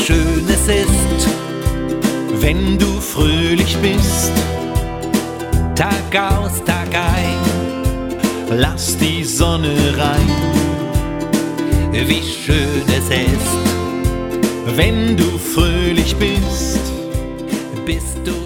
schön es ist, wenn du fröhlich bist. Tag aus, Tag ein, lass die Sonne rein. Wie schön es ist, wenn du fröhlich bist, bist du